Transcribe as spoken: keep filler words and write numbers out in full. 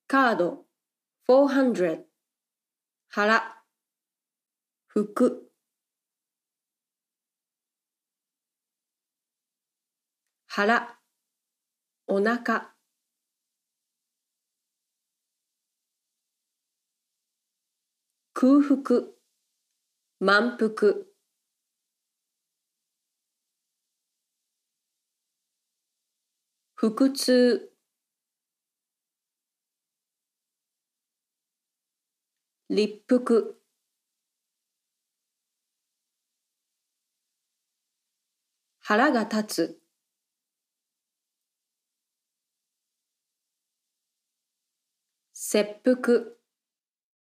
カードよんひゃく、腹、服、腹、お腹、空腹、満腹、腹痛、立腹、腹が立つ、切腹、